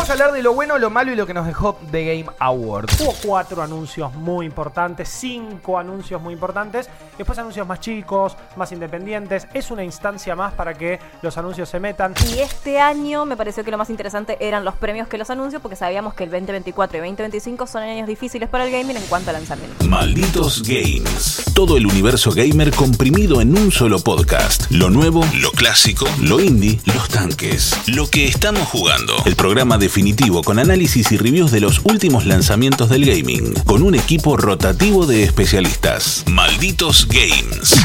Vamos a hablar de lo bueno, lo malo y lo que nos dejó The Game Awards. Hubo 4 anuncios muy importantes, 5 anuncios muy importantes, después anuncios más chicos, más independientes. Es una instancia más para que los anuncios se metan. Y este año me pareció que lo más interesante eran los premios que los anuncios, porque sabíamos que el 2024 y 2025 son años difíciles para el gaming en cuanto a lanzamientos. Malditos Games. Todo el universo gamer comprimido en un solo podcast. Lo nuevo, lo clásico, lo indie, los tanques. Lo que estamos jugando. El programa definitivo con análisis y reviews de los últimos lanzamientos del gaming. Con un equipo rotativo de especialistas. Malditos Games.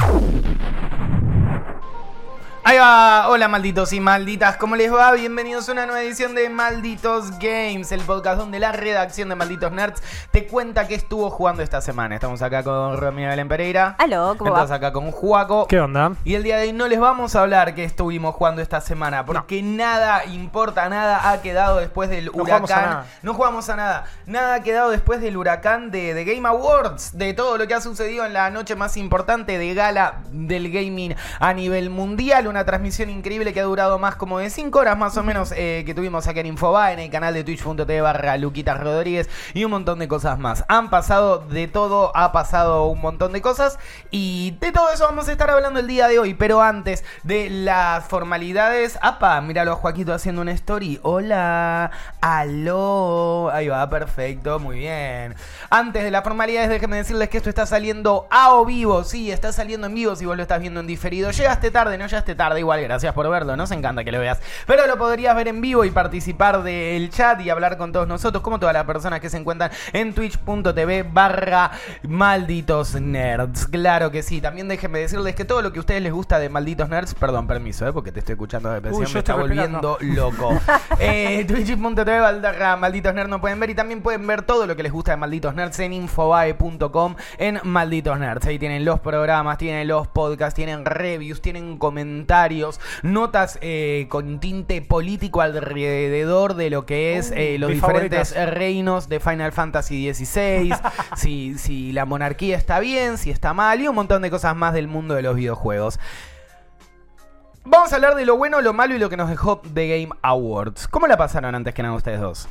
Ahí va, hola malditos y malditas, ¿cómo les va? Bienvenidos a una nueva edición de Malditos Games, el podcast donde la redacción de Malditos Nerds te cuenta qué estuvo jugando esta semana. Estamos acá con Romina Belén Pereira. Aló, ¿cómo va? Estás acá con Juaco. ¿Qué onda? Y el día de hoy no les vamos a hablar qué estuvimos jugando esta semana, porque nada importa, nada ha quedado después del huracán. No jugamos a nada. Nada ha quedado después del huracán de The Game Awards, de todo lo que ha sucedido en la noche más importante de gala del gaming a nivel mundial. Una transmisión increíble que ha durado más como de 5 horas más o menos, que tuvimos acá en Infobae, en el canal de twitch.tv/Luquitas Rodríguez y un montón de cosas más. Han pasado de todo, ha pasado un montón de cosas y de todo eso vamos a estar hablando el día de hoy. Pero antes de las formalidades, ¡apa! Míralo a Joaquito haciendo una story. Hola, aló. Ahí va, perfecto, muy bien. Antes de las formalidades, déjenme decirles que esto está saliendo a vivo. Sí, está saliendo en vivo si vos lo estás viendo en diferido. Llegaste tarde, no llegaste tarde, igual gracias por verlo, nos encanta que lo veas. Pero lo podrías ver en vivo y participar del chat y hablar con todos nosotros, como todas las personas que se encuentran en twitch.tv/Malditos Nerds. Claro que sí. También déjenme decirles que todo lo que a ustedes les gusta de Malditos Nerds, perdón, permiso, porque te estoy escuchando de presión, me está volviendo loco. Twitch.tv/Malditos Nerds no pueden ver, y también pueden ver todo lo que les gusta de Malditos Nerds en infobae.com, en Malditos Nerds. Ahí tienen los programas, tienen los podcasts, tienen reviews, tienen comentarios, notas con tinte político alrededor de lo que es los diferentes reinos de Final Fantasy XVI, si la monarquía está bien, si está mal, y un montón de cosas más del mundo de los videojuegos. Vamos a hablar de lo bueno, lo malo y lo que nos dejó The Game Awards. ¿Cómo la pasaron antes que nada ustedes dos?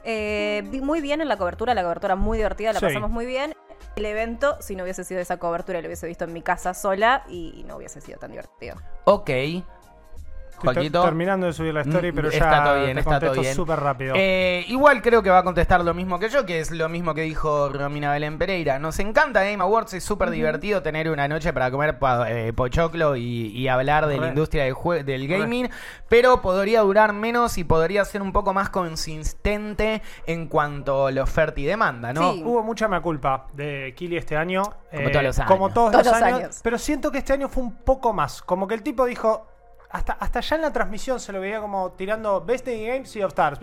Muy bien en la cobertura muy divertida, la pasamos muy bien. El evento, si no hubiese sido esa cobertura, lo hubiese visto en mi casa sola y no hubiese sido tan divertido. Ok. Joaquito, terminando de subir la story, pero está ya todo bien, te está todo contesto bien. súper rápido. Igual creo que va a contestar lo mismo que yo, que es lo mismo que dijo Romina Belén Pereira. Nos encanta Game Awards, es súper divertido tener una noche para comer pochoclo y hablar de la industria del gaming, pero podría durar menos y podría ser un poco más consistente en cuanto a la oferta y demanda, ¿no? Sí. Hubo mucha mea culpa de Kili este año. Como todos los años. Como todos los años. Pero siento que este año fue un poco más. Como que el tipo dijo... Hasta ya en la transmisión se lo veía como tirando Best in Game, Sea of Stars.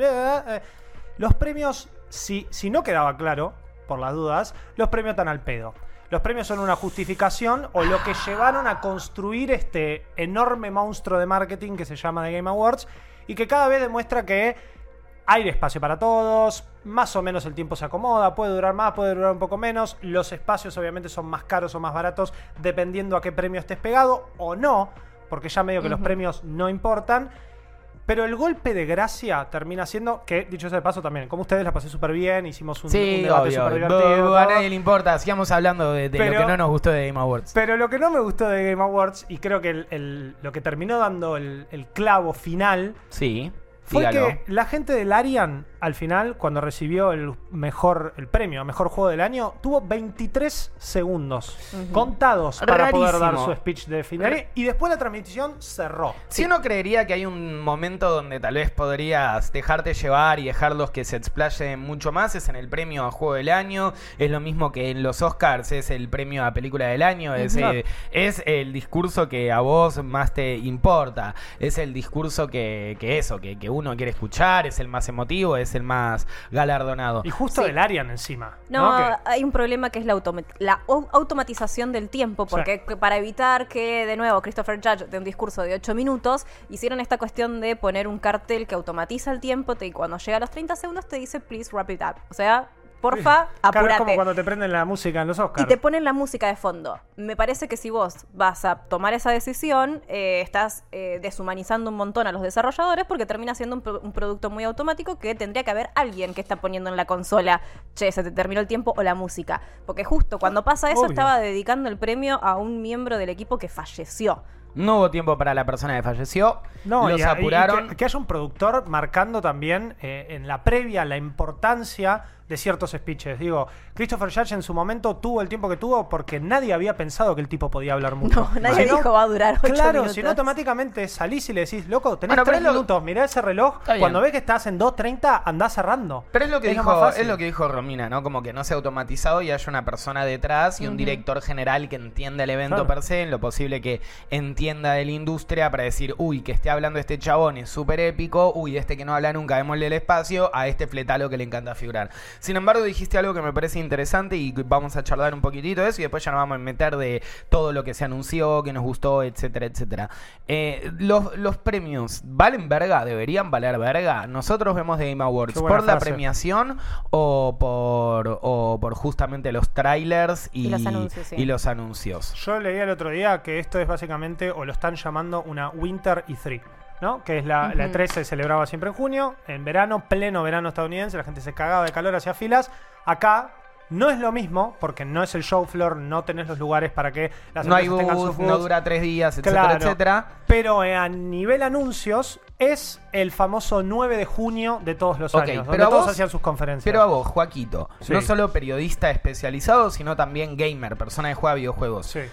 Los premios, si no quedaba claro, por las dudas, los premios están al pedo. Los premios son una justificación o lo que llevaron a construir este enorme monstruo de marketing que se llama The Game Awards y que cada vez demuestra que hay espacio para todos, más o menos el tiempo se acomoda, puede durar más, puede durar un poco menos. Los espacios obviamente son más caros o más baratos dependiendo a qué premio estés pegado o no, porque ya medio que los premios no importan. Pero el golpe de gracia termina siendo que, dicho sea de paso también, como ustedes la pasé súper bien, hicimos un debate súper divertido. A nadie le importa, sigamos hablando de lo que no nos gustó de Game Awards. Pero lo que no me gustó de Game Awards, y creo que lo que terminó dando el clavo final, sí, fue dígalo. que la gente del Arian, al final, cuando recibió el premio a mejor juego del año, tuvo 23 segundos contados para poder dar su speech de final. Y después la transmisión cerró. Si uno creería que hay un momento donde tal vez podrías dejarte llevar y dejarlos que se explayen mucho más, es en el premio a juego del año. Es lo mismo que en los Oscars, es el premio a película del año. Es el discurso que a vos más te importa. Es el discurso que uno quiere escuchar. Es el más emotivo, es el más galardonado. Y justo del Arian encima. No, hay un problema que es la automatización del tiempo, porque para evitar que, de nuevo, Christopher Judge dé un discurso de 8 minutos, hicieron esta cuestión de poner un cartel que automatiza el tiempo y cuando llega a los 30 segundos te dice, please wrap it up. O sea, porfa, apúrate. Es como cuando te prenden la música en los Oscars. Y te ponen la música de fondo. Me parece que si vos vas a tomar esa decisión, estás deshumanizando un montón a los desarrolladores porque termina siendo un producto muy automático que tendría que haber alguien que está poniendo en la consola, che, se te terminó el tiempo o la música. Porque justo cuando pasa eso, estaba dedicando el premio a un miembro del equipo que falleció. No hubo tiempo para la persona que falleció. No, los apuraron. Y que haya un productor marcando también en la previa la importancia de ciertos speeches. Digo, Christopher Judge en su momento tuvo el tiempo que tuvo porque nadie había pensado que el tipo podía hablar mucho. No, nadie dijo va a durar 8 minutos. Claro, si no automáticamente salís y le decís, loco, tenés 3 minutos, mirá ese reloj. Cuando ves que estás en 2:30, andás cerrando. Pero es lo que dijo Romina, ¿no? Como que no sea automatizado y haya una persona detrás y un director general que entienda el evento per se, en lo posible que entienda de la industria para decir, uy, que esté hablando este chabón es súper épico, uy, este que no habla nunca, démosle el espacio, a este fletalo que le encanta figurar. Sin embargo, dijiste algo que me parece interesante y vamos a charlar un poquitito de eso y después ya nos vamos a meter de todo lo que se anunció, que nos gustó, etcétera, etcétera. Los premios, ¿valen verga? ¿Deberían valer verga? Nosotros vemos de Game Awards por la premiación o por justamente los trailers y los anuncios. Yo leí el otro día que esto es básicamente, o lo están llamando una Winter E3. ¿No? Que es la E3 se celebraba siempre en junio, en verano, pleno verano estadounidense, la gente se cagaba de calor, hacía filas. Acá no es lo mismo, porque no es el show floor, no tenés los lugares para que las empresas tengan sus booths. No dura 3 días, etcétera, etcétera. Pero a nivel anuncios es el famoso 9 de junio de todos los años, donde todos hacían sus conferencias. Pero a vos, Joaquito, no solo periodista especializado, sino también gamer, persona que juega videojuegos. Sí.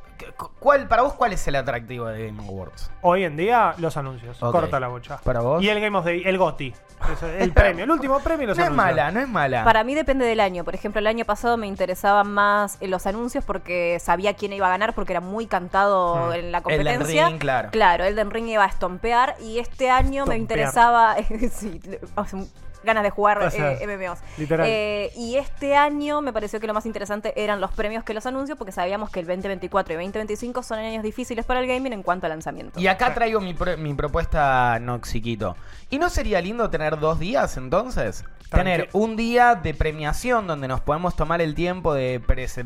Para vos, ¿cuál es el atractivo de Game Awards? Hoy en día, los anuncios. Corta la bocha. ¿Para vos? Y el Game of the Year, el GOTY. El premio, el último premio y los anuncios. No es mala. Para mí depende del año. Por ejemplo, el año pasado me interesaban más los anuncios porque sabía quién iba a ganar porque era muy cantado en la competencia. Elden Ring, claro. Claro, Elden Ring iba a estompear y este año me interesaba... sí, ganas de jugar MMOs. Literal. Y este año me pareció que lo más interesante eran los premios que los anuncios, porque sabíamos que el 2024 y 2025 son años difíciles para el gaming en cuanto al lanzamiento. Y acá traigo mi propuesta, Noxiquito. ¿Y no sería lindo tener 2 días entonces? Tener un día de premiación donde nos podemos tomar el tiempo de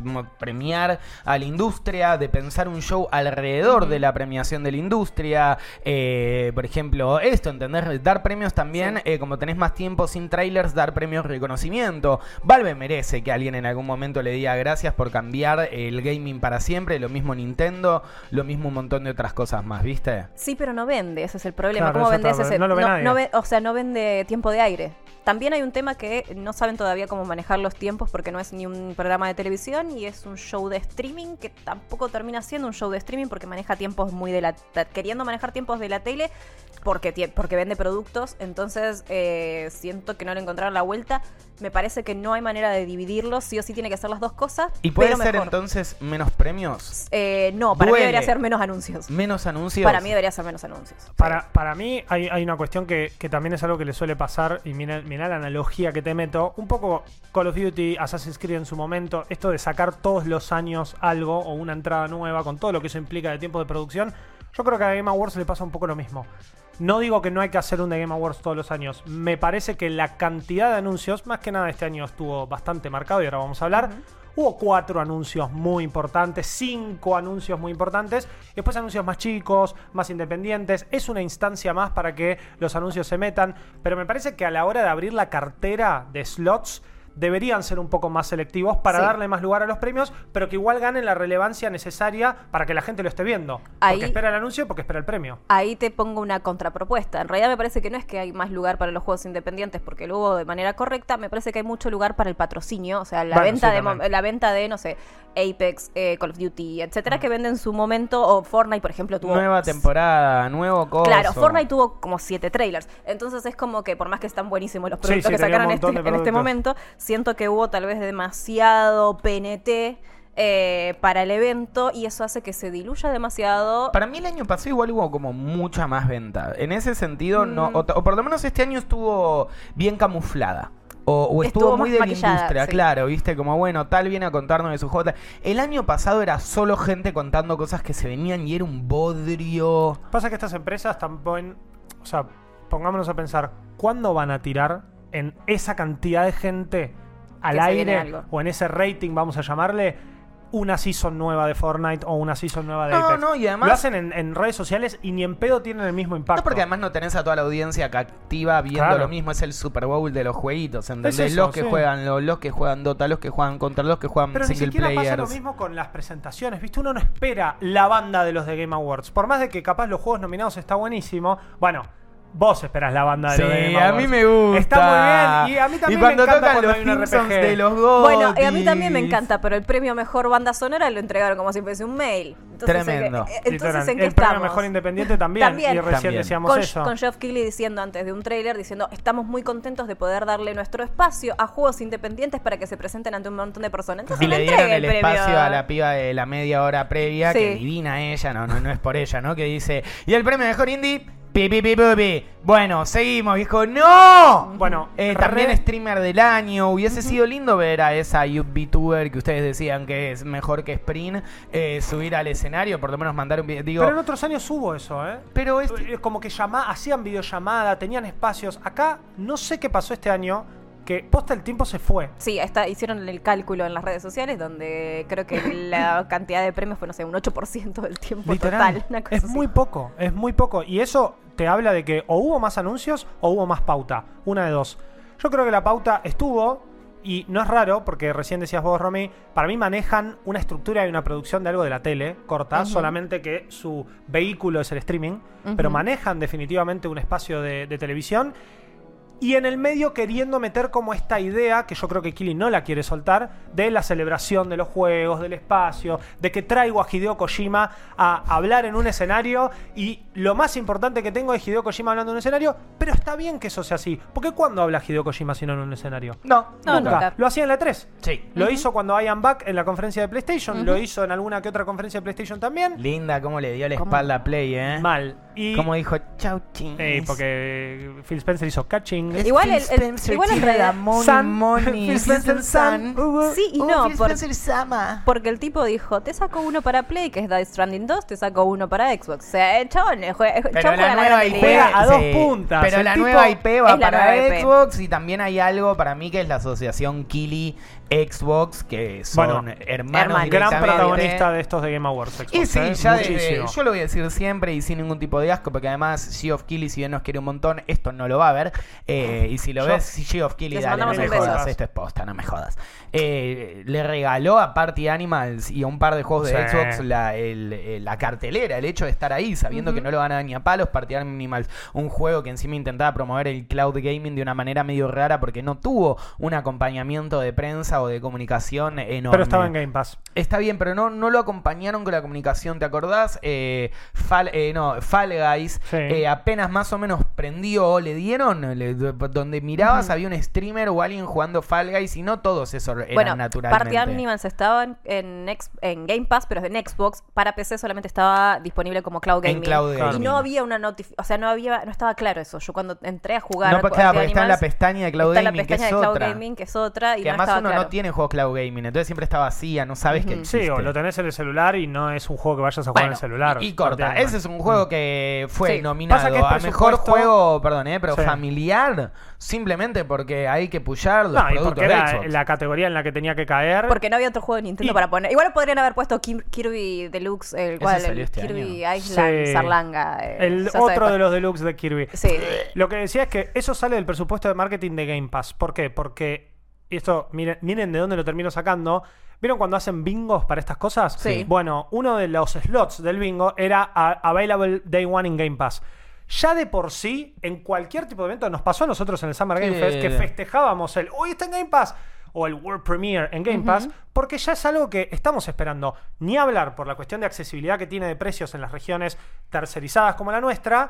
premiar a la industria, de pensar un show alrededor de la premiación de la industria. Por ejemplo, ¿entendés? Dar premios también, como tenés más tiempo sin trailers, dar premios reconocimiento. Valve merece que alguien en algún momento le diga gracias por cambiar el gaming para siempre. Lo mismo Nintendo, lo mismo un montón de otras cosas más, ¿viste? Sí, pero no vende, ese es el problema. Claro, ¿cómo vendes ese? No lo ve nadie. No vende tiempo de aire. También hay un tema que no saben todavía cómo manejar los tiempos porque no es ni un programa de televisión y es un show de streaming que tampoco termina siendo un show de streaming porque maneja tiempos muy queriendo manejar tiempos de la tele porque vende productos. Entonces siento que no le encontraron la vuelta. Me parece que no hay manera de dividirlos. Sí o sí tiene que hacer las dos cosas. ¿Y puede ser entonces menos premios? No, para mí debería ser menos anuncios. ¿Menos anuncios? Para mí debería ser menos anuncios. Para mí hay una cuestión que también es algo que le suele pasar. Y mira la analogía que te meto. Un poco Call of Duty, Assassin's Creed en su momento. Esto de sacar todos los años algo o una entrada nueva con todo lo que eso implica de tiempo de producción. Yo creo que a Game Awards le pasa un poco lo mismo. No digo que no hay que hacer un The Game Awards todos los años. Me parece que la cantidad de anuncios, más que nada este año estuvo bastante marcado y ahora vamos a hablar. Hubo 4 anuncios muy importantes, 5 anuncios muy importantes, y después anuncios más chicos, más independientes. Es una instancia más para que los anuncios se metan, pero me parece que a la hora de abrir la cartera de slots deberían ser un poco más selectivos para darle más lugar a los premios, pero que igual ganen la relevancia necesaria para que la gente lo esté viendo. Porque espera el anuncio, porque espera el premio. Ahí te pongo una contrapropuesta. En realidad me parece que no es que hay más lugar para los juegos independientes porque lo hubo de manera correcta. Me parece que hay mucho lugar para el patrocinio, o sea, la venta de, no sé, Apex, Call of Duty, etcétera, que venden en su momento, o Fortnite, por ejemplo, tuvo... Nueva temporada, nuevo coso. Claro, Fortnite tuvo como 7 trailers. Entonces es como que, por más que están buenísimos los productos que sacaron en este momento, siento que hubo tal vez demasiado PNT para el evento y eso hace que se diluya demasiado. Para mí el año pasado igual hubo como mucha más venta. En ese sentido, no, o por lo menos este año estuvo bien camuflada. O estuvo muy de la industria, sí. Claro, viste, como bueno, tal viene a contarnos de su juego. El año pasado era solo gente contando cosas que se venían y era un bodrio. Pasa que estas empresas tampoco, o sea, pongámonos a pensar, ¿cuándo van a tirar en esa cantidad de gente al aire o en ese rating, vamos a llamarle, una season nueva de Fortnite o una season nueva de Apex. No, y además lo hacen en redes sociales y ni en pedo tienen el mismo impacto. No, porque además no tenés a toda la audiencia captiva viendo lo mismo. Es el Super Bowl de los jueguitos, ¿entendés? Es eso, los que juegan los que juegan Dota, los que juegan contra los que juegan pero single players. Pero ni siquiera pasa lo mismo con las presentaciones, ¿viste? Uno no espera la banda de los de Game Awards. Por más de que capaz los juegos nominados está buenísimo, bueno, vos esperás la banda de los de Game Awards. A mí me gusta. Está muy bien. Y a mí también me encanta cuando hay un RPG. De los GOTY. Bueno, a mí también me encanta, pero el premio Mejor Banda Sonora lo entregaron como si fuese un mail. Entonces, tremendo. Entonces, ¿en qué el estamos? Premio Mejor Independiente también. Y recién decíamos eso. Con Geoff Keighley diciendo antes de un tráiler, diciendo, estamos muy contentos de poder darle nuestro espacio a juegos independientes para que se presenten ante un montón de personas. Entonces, y le dieron el espacio a la piba de la media hora previa, que divina ella, no es por ella, ¿no? Que dice, y el Premio Mejor Indie... Bueno, seguimos, viejo. ¡No! Bueno, también streamer del año. Hubiese sido lindo ver a esa VTuber que ustedes decían que es mejor que Sprint subir al escenario, por lo menos mandar un video. Pero en otros años hubo eso, ¿eh? Pero como que hacían videollamada, tenían espacios. Acá no sé qué pasó este año, que posta el tiempo se fue. Sí, hicieron el cálculo en las redes sociales donde creo que la cantidad de premios fue, no sé, un 8% del tiempo total. Una cosa es así. muy poco. Y eso te habla de que o hubo más anuncios o hubo más pauta. Una de dos. Yo creo que la pauta estuvo, y no es raro, porque recién decías vos, Romy, para mí manejan una estructura y una producción de algo de la tele, corta, solamente que su vehículo es el streaming, pero manejan definitivamente un espacio de televisión. Y en el medio queriendo meter como esta idea, que yo creo que Keighley no la quiere soltar, de la celebración de los juegos, del espacio, de que traigo a Hideo Kojima a hablar en un escenario, y lo más importante que tengo es Hideo Kojima hablando en un escenario, pero está bien que eso sea así. Porque ¿cuándo habla Hideo Kojima si no en un escenario? Nunca. Lo hacía en la 3. Sí. Lo hizo cuando I Am Back en la conferencia de PlayStation, lo hizo en alguna que otra conferencia de PlayStation también. Linda, cómo le dio la espalda a Play, ¿eh? Mal. Y como dijo, chau, ching. Porque Phil Spencer hizo catching. Igual en realidad Money. Phil Spencer Sun. Sí y no, porque el tipo dijo, te saco uno para Play, que es Death Stranding 2, te saco uno para Xbox. O sea, el chabón juega la nueva IP a 2 puntas. Pero la nueva IP va para Xbox, y también hay algo para mí que es la asociación Keighley Xbox, que son hermanos. Gran protagonista de estos de Game Awards. Xbox, y sí, yo lo voy a decir siempre y sin ningún tipo de asco, porque además Geoff Keighley, si bien nos quiere un montón, esto no lo va a ver. Y si lo ves, Geoff Keighley, dale, no me jodas, esto es posta, no me jodas. Le regaló a Party Animals y a un par de juegos de Xbox la cartelera, el hecho de estar ahí, sabiendo que no lo van a dar ni a palos. Party Animals, un juego que encima intentaba promover el cloud gaming de una manera medio rara, porque no tuvo un acompañamiento de prensa o de comunicación enorme. Pero estaba en Game Pass. Está bien, pero no lo acompañaron con la comunicación, ¿te acordás? Fall Guys, apenas más o menos prendió, le dieron, donde mirabas había un streamer o alguien jugando Fall Guys, y no todos esos eran naturalmente. Party Animals estaban en Game Pass, pero en Xbox. Para PC solamente estaba disponible como Cloud Gaming. Y no había una notificación, o sea, no estaba claro eso. Yo cuando entré a jugar porque está en la pestaña de Cloud Gaming, que es otra. Y que además uno no tiene juegos Cloud Gaming, entonces siempre está vacía, no sabes que existe. Sí, o lo tenés en el celular y no es un juego que vayas a jugar en el celular. Y corta, ese es un juego que fue nominado a mejor juego, pero familiar, simplemente porque hay que pushar los productos de Xbox. Era la categoría en la que tenía que caer. Porque no había otro juego de Nintendo para poner. Igual podrían haber puesto Kirby Deluxe, el Kirby Island Sarlanga. El otro de los Deluxe de Kirby. Sí. Lo que decía es que eso sale del presupuesto de marketing de Game Pass. ¿Por qué? Porque, y esto, miren de dónde lo termino sacando. ¿Vieron cuando hacen bingos para estas cosas? Sí. Bueno, uno de los slots del bingo era Available Day One in Game Pass. Ya de por sí, en cualquier tipo de evento, nos pasó a nosotros en el Summer Game Fest, que festejábamos hoy está en Game Pass, o el World Premiere en Game Pass, porque ya es algo que estamos esperando. Ni hablar por la cuestión de accesibilidad que tiene de precios en las regiones tercerizadas como la nuestra.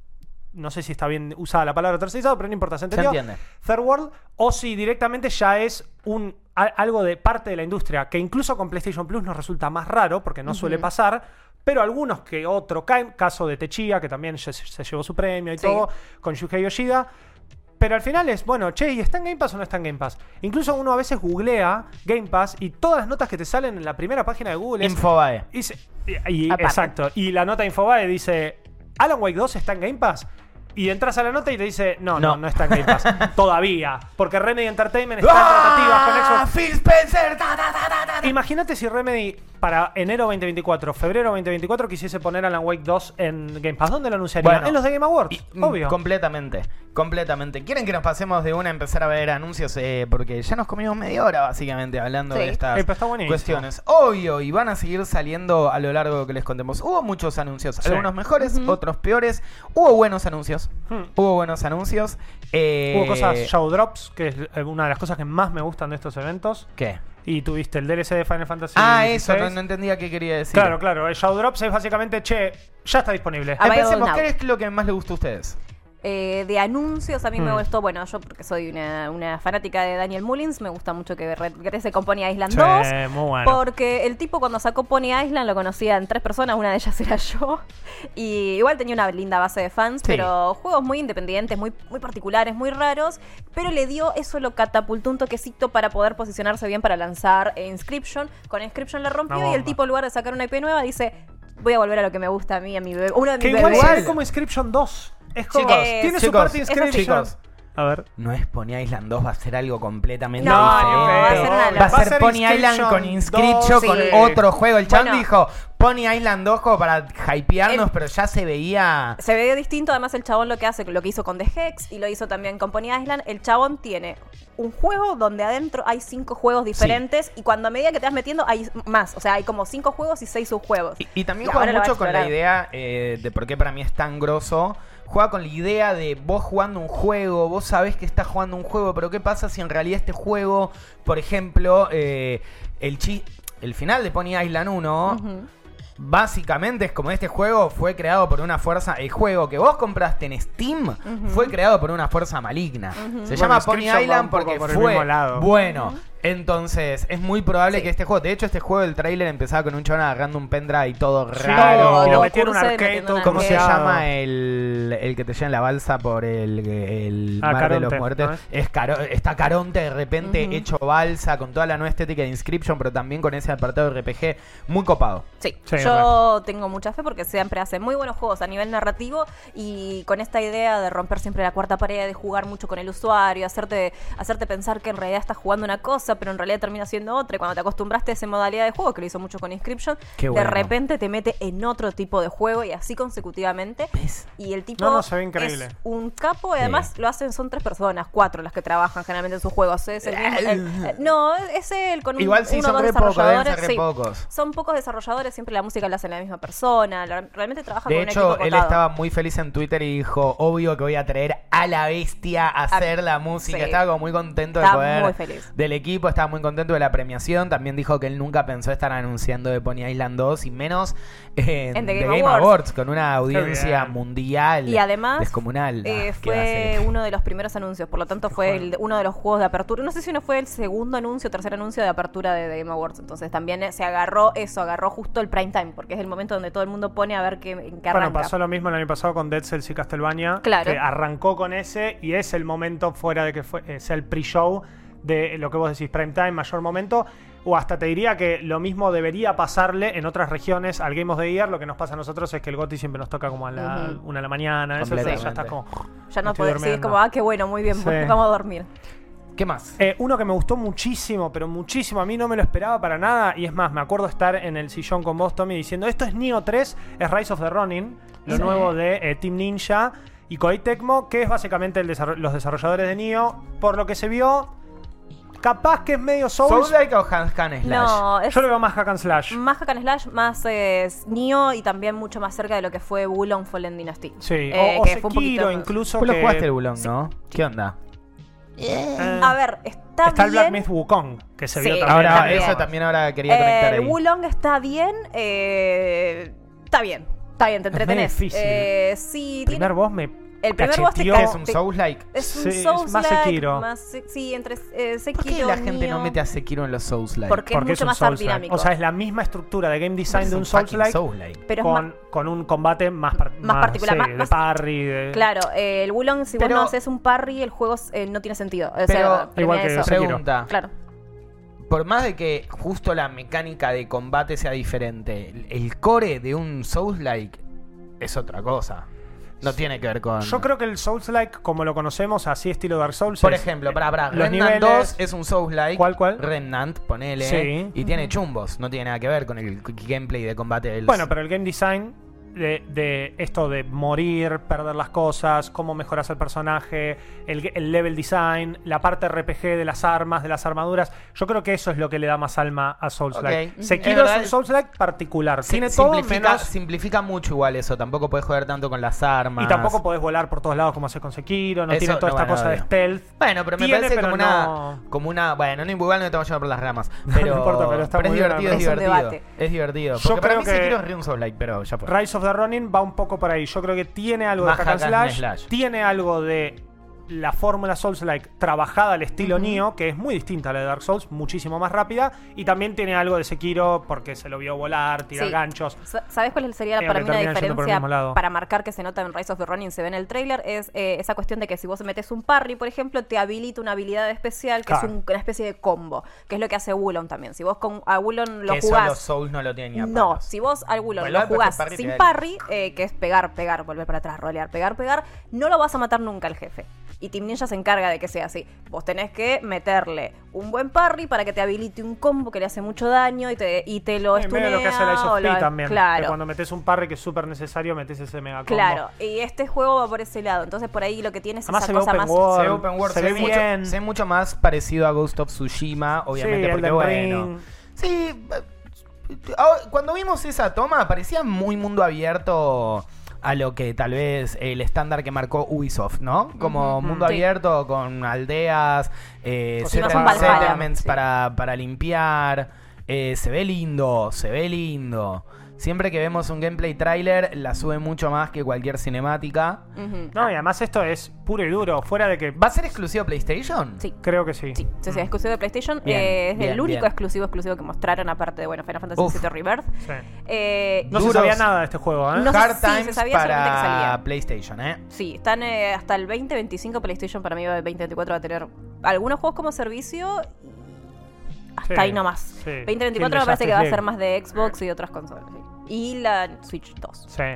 No sé si está bien usada la palabra tercerizado, pero no importa, se entendió. Se entiende. Third World, o si directamente ya es algo de parte de la industria, que incluso con PlayStation Plus nos resulta más raro, porque no suele pasar, pero algunos que otro caen, caso de Techia, que también se llevó su premio y todo, con Shuhei Yoshida. Pero al final es, bueno, che, ¿y está en Game Pass o no está en Game Pass? Incluso uno a veces googlea Game Pass y todas las notas que te salen en la primera página de Google es... Infobae. Exacto. Y la nota de Infobae dice, ¿Alan Wake 2 está en Game Pass? Y entras a la nota y te dice, no está en Game Pass. Todavía. Porque Remedy Entertainment está en tratativas con Xbox. Phil Spencer. Imagínate si Remedy para enero 2024, febrero 2024 quisiese poner Alan Wake 2 en Game Pass. ¿Dónde lo anunciaría? Bueno, en los de Game Awards, obvio. Completamente. ¿Quieren que nos pasemos de una a empezar a ver anuncios? Porque ya nos comimos media hora básicamente hablando de estas cuestiones. Obvio, y van a seguir saliendo a lo largo de lo que les contemos. Hubo muchos anuncios, algunos mejores, otros peores. Hubo buenos anuncios. Hubo cosas, show drops, que es una de las cosas que más me gustan de estos eventos. ¿Qué? Y tuviste el DLC de Final Fantasy eso, no entendía qué quería decir. Claro, el show drops es básicamente, ya está disponible. Empecemos, ¿qué es lo que más les gusta a ustedes? De anuncios a mí me gustó, bueno, yo porque soy una fanática de Daniel Mullins, me gusta mucho que regrese con Pony Island 2, muy bueno. Porque el tipo cuando sacó Pony Island lo conocía en 3 personas, una de ellas era yo, y igual tenía una linda base de fans, pero juegos muy independientes, muy particulares, muy raros, pero le dio, eso lo catapultó un toquecito para poder posicionarse bien para lanzar Inscription. Con Inscription la rompió y el tipo en lugar de sacar una IP nueva dice, voy a volver a lo que me gusta a mí, uno de mis bebés. Que igual es como Inscription 2. Es como, tiene su parte Inscription. Chicos, a ver. No es Pony Island 2, va a ser algo completamente diferente. Va a ser Pony Island con Inscription, con otro juego. El chabón dijo Pony Island 2 como para hypearnos, pero ya se veía... Se veía distinto, además el chabón lo que hizo con The Hex y lo hizo también con Pony Island. El chabón tiene un juego donde adentro hay 5 juegos diferentes y cuando a medida que te vas metiendo hay más. O sea, hay como 5 juegos y 6 subjuegos. Y también juega mucho con la idea de por qué para mí es tan grosso. Juega con la idea de vos jugando un juego, vos sabés que estás jugando un juego, pero ¿qué pasa si en realidad este juego, por ejemplo, el final de Pony Island 1, básicamente es como este juego fue creado por una fuerza, el juego que vos compraste en Steam fue creado por una fuerza maligna. Se llama Pony Island porque fue bueno. Entonces, es muy probable que este juego... De hecho, este juego, el tráiler empezaba con un chabón agarrando un pendrive y todo raro. Y lo metió en un arcade. ¿Cómo se llama el que te lleva en la balsa por el mar Caronte, de los muertos? ¿No es? Está Caronte de repente hecho balsa, con toda la nueva estética de Inscription, pero también con ese apartado de RPG muy copado. Sí, yo tengo mucha fe porque siempre hace muy buenos juegos a nivel narrativo y con esta idea de romper siempre la cuarta pared, de jugar mucho con el usuario, hacerte pensar que en realidad estás jugando una cosa, pero en realidad termina siendo otra. Y cuando te acostumbraste a esa modalidad de juego, que lo hizo mucho con Inscription, de repente te mete en otro tipo de juego y así consecutivamente. Y el tipo se ve increíble. Es un capo y además lo hacen, son 3 personas, 4 las que trabajan generalmente en sus juegos. Es el mismo, es él con igual sí, son pocos. Son pocos desarrolladores, siempre la música la hace la misma persona. Realmente trabaja con un equipo De hecho, él estaba muy feliz en Twitter y dijo, obvio que voy a traer a la bestia a hacer la música. Estaba como muy contento del equipo. Estaba muy contento de la premiación. También dijo que él nunca pensó estar anunciando de Pony Island 2 y menos en The Game Awards con una audiencia mundial y además descomunal. Fue uno de los primeros anuncios, por lo tanto fue uno de los juegos de apertura. No sé si no fue el segundo anuncio o tercer anuncio de apertura de The Game Awards. Entonces también se agarró justo el prime time, porque es el momento donde todo el mundo pone a ver qué arranca. Bueno, pasó lo mismo el año pasado con Dead Cells y Castlevania, que arrancó con ese y es el momento fuera de que sea el pre-show de lo que vos decís, prime time, mayor momento, o hasta te diría que lo mismo debería pasarle en otras regiones al Game of the Year. Lo que nos pasa a nosotros es que el GOTY siempre nos toca como a la 1 de la mañana, eso ya estás como... Ya no podés decir como, qué bueno, muy bien, vamos a dormir. ¿Qué más? Uno que me gustó muchísimo, pero muchísimo, a mí no me lo esperaba para nada, y es más, me acuerdo estar en el sillón con vos, Tommy, diciendo, esto es Nioh 3, es Rise of the Ronin, lo nuevo de Team Ninja y Koei Tecmo, que es básicamente los desarrolladores de Nioh. Por lo que se vio, capaz que es medio Souls-like o hack and slash. No, yo lo veo más hack and slash. Más hack and slash, más Nioh y también mucho más cerca de lo que fue Wulong Fallen Dynasty. Sí, o Sekiro incluso. Vos lo jugaste el Wulong, ¿no? ¿Qué onda? A ver, está bien. El Black Myth Wukong, que se vio también. Ahora, eso también quería conectar ahí. El Wulong está bien, está bien, te entretenés. Es difícil. Sí, el primer boss me... El primer boss te es un Souls-like. Es un Souls-like. Más Sekiro. Entre Sekiro. ¿Por qué la gente no mete a Sekiro en los Souls-like? Porque es mucho más art dinámico. O sea, es la misma estructura de game design de un Souls-like, pero con un combate más particular. De parry. Claro, el Wulong, si vos no haces un parry, el juego no tiene sentido. O sea, igual que pregunta. Claro. Por más de que justo la mecánica de combate sea diferente, el core de un Souls-like es otra cosa. No tiene que ver con... Yo creo que el Souls-like, como lo conocemos, así estilo Dark Souls... Por ejemplo, Remnant 2 es un Souls-like. ¿Cuál? Remnant, ponele. Sí. Y tiene chumbos. No tiene nada que ver con el gameplay de combate del... Bueno, pero el game design... De esto de morir, perder las cosas, cómo mejoras el personaje, el level design, la parte RPG de las armas, de las armaduras. Yo creo que eso es lo que le da más alma a Souls-like. Okay. Sekiro es un Souls-like particular. Tiene todo menos... Simplifica mucho igual eso. Tampoco podés joder tanto con las armas. Y tampoco podés volar por todos lados como haces con Sekiro. No tiene toda esta cosa de stealth. Bueno, pero me parece como una... Bueno, igual no estamos yendo por las ramas. Pero, no importa, pero está muy divertido, bien. Es divertido. Yo para creo mí que Sekiro es un Souls-like, pero ya fue. Rise of the Ronin va un poco por ahí. Yo creo que tiene algo de hack and slash, tiene algo de la fórmula Souls-like trabajada al estilo Nioh, que es muy distinta a la de Dark Souls, muchísimo más rápida, y también tiene algo de Sekiro porque se lo vio volar, tirar ganchos. ¿Sabes cuál sería para mí la diferencia para marcar que se nota en Rise of the Ronin, se ve en el tráiler? Es esa cuestión de que si vos metes un parry, por ejemplo, te habilita una habilidad especial que es una especie de combo, que es lo que hace Wulong también. Si vos a Wulong lo jugás... los Souls no lo tienen. No, si vos al Wulong lo jugás sin parry, que es pegar, volver para atrás, rolear, pegar, no lo vas a matar nunca al jefe. Y Team Ninja se encarga de que sea así. Vos tenés que meterle un buen parry para que te habilite un combo que le hace mucho daño y te lo stunea. Lo que hace la Ice of P también. Claro. Que cuando metes un parry que es súper necesario, metes ese mega combo. Claro. Y este juego va por ese lado. Entonces por ahí lo que tiene es además esa cosa más... Se ve open world. Se ve bien. Se ve mucho más parecido a Ghost of Tsushima, obviamente, porque bueno. Sí. Cuando vimos esa toma, parecía muy mundo abierto... a lo que tal vez el estándar que marcó Ubisoft, ¿no? Como mundo abierto con aldeas, settlements para limpiar. Se ve lindo. Siempre que vemos un gameplay trailer, la sube mucho más que cualquier cinemática. No, y además esto es puro y duro, fuera de que... ¿Va a ser exclusivo PlayStation? Sí. Creo que sí. Sí, es exclusivo de PlayStation. Es el único exclusivo que mostraron, aparte de Final Fantasy VII Rebirth. Sí. No se sabía nada de este juego, ¿eh? No Hard Times se sabía para que salía. PlayStation, ¿eh? Sí, están hasta el 2025 PlayStation. Para mí el 2024 va a tener algunos juegos como servicio... Hasta ahí nomás. Sí. 2024 me parece que va a ser más de Xbox y otras consolas. Sí. Y la Switch 2. Sí.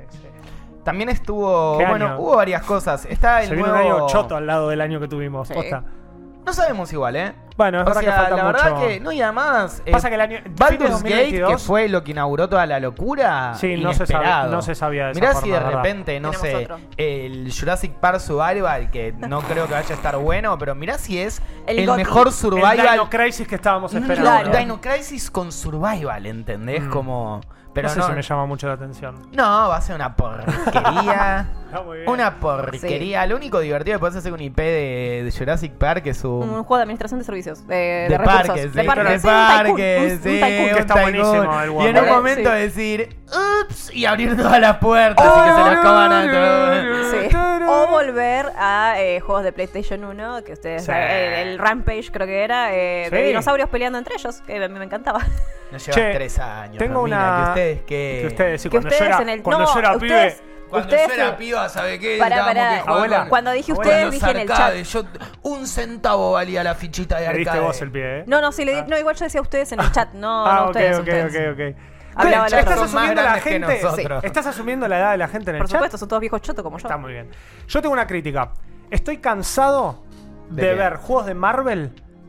También estuvo... Bueno, hubo varias cosas. Está el nuevo... un año choto al lado del año que tuvimos. Sí. No sabemos igual, ¿eh? Bueno, es verdad que falta la mucho. Verdad que... No, y además... Pasa que el año... Baldur's Gate, que fue lo que inauguró toda la locura, sí, no se sabía de esa Mirá forma, si de repente, no sé, otro. El Jurassic Park Survival, que no creo que vaya a estar bueno, pero mirá si es el GOTY. mejor Survival... El Dino Crisis que estábamos esperando. Claro. Dino Crisis con Survival, ¿entendés? Como... Pero no sé si me llama mucho la atención. No, va a ser una porquería. Muy bien. Una porquería. Sí. Lo único divertido es que podés hacer un IP de Jurassic Park es un juego de administración de servicios. De parques. De parques. Sí, que está buenísimo. Y en un momento decir, ups, y abrir todas las puertas y que se las coman a todos. Sí. O volver a juegos de PlayStation 1, que ustedes el Rampage creo que era, de dinosaurios peleando entre ellos, que a mí me encantaba. Nos lleva 3 años. Tengo una... Que ustedes, sí, cuando yo era pibe... Cuando yo era piba, ¿sabe qué? Abuela, cuando dije ustedes, dije en el chat. Un centavo valía la fichita de arcade. Le diste vos el pie, ¿eh? No, sí, no, igual yo decía ustedes en el chat. No, ustedes. Ok. Hablaba ¿Estás asumiendo la gente? Sí. ¿Estás asumiendo la edad de la gente en el chat? Por supuesto, son todos viejos chotos como yo. Está muy bien. Yo tengo una crítica. Estoy cansado de ver juegos de Marvel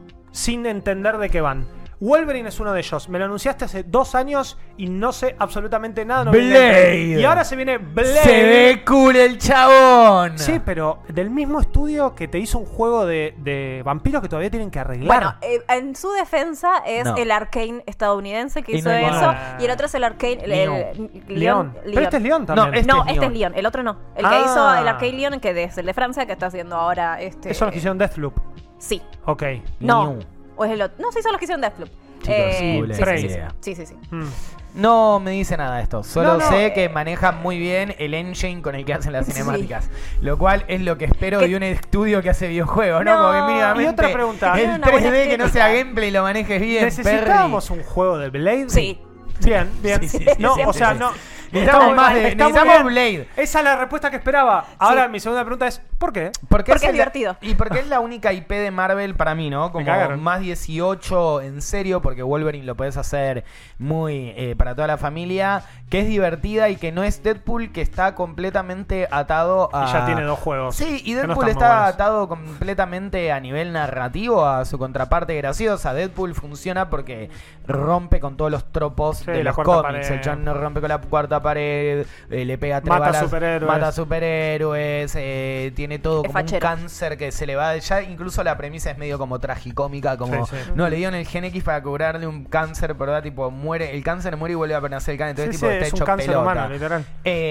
sin entender de qué van. Wolverine es uno de ellos. Me lo anunciaste hace 2 años y no sé absolutamente nada. Blade. Y ahora se viene Blade. Se ve cool el chabón. Sí, pero del mismo estudio que te hizo un juego de vampiros que todavía tienen que arreglar. Bueno, en su defensa es el Arcane estadounidense que hizo eso. Y el otro es el Arcane... León. Pero este es León también. Este es León. El otro no. El que hizo el Arcane León, que es el de Francia, que está haciendo ahora... Eso lo que hicieron Deathloop. Sí. Ok. No. ¿O es el otro? No, sí son los que hicieron Deathloop. Sí. No me dice nada de esto. Solo sé que manejan muy bien el engine con el que hacen las cinemáticas. Lo cual es lo que espero de un estudio que hace videojuegos, ¿no? Porque mínimamente y otra pregunta. El 3D que no sea gameplay lo manejes bien. ¿Necesitábamos un juego de Blade? Sí. Bien. Sí, no, o sea, no. Necesitamos Blade. Esa es la respuesta que esperaba. Ahora mi segunda pregunta es ¿Por qué? Porque es divertido. Y porque es la única IP de Marvel para mí, ¿no? Como más 18 en serio, porque Wolverine lo puedes hacer muy para toda la familia, que es divertida y que no es Deadpool, que está completamente atado a... Y ya tiene 2 juegos. Sí, y Deadpool está atado completamente a nivel narrativo a su contraparte graciosa. Deadpool funciona porque rompe con todos los tropos de los cómics. El chan rompe con la cuarta pared, le pega 3 balas, mata superhéroes, tiene todo como un cáncer que se le va. Ya incluso la premisa es medio como tragicómica, como no, le dieron el Gen X para curarle un cáncer, pero tipo muere, el cáncer muere y vuelve a nacer el cáncer. Entonces tipo está hecho pelota. Humano, literal.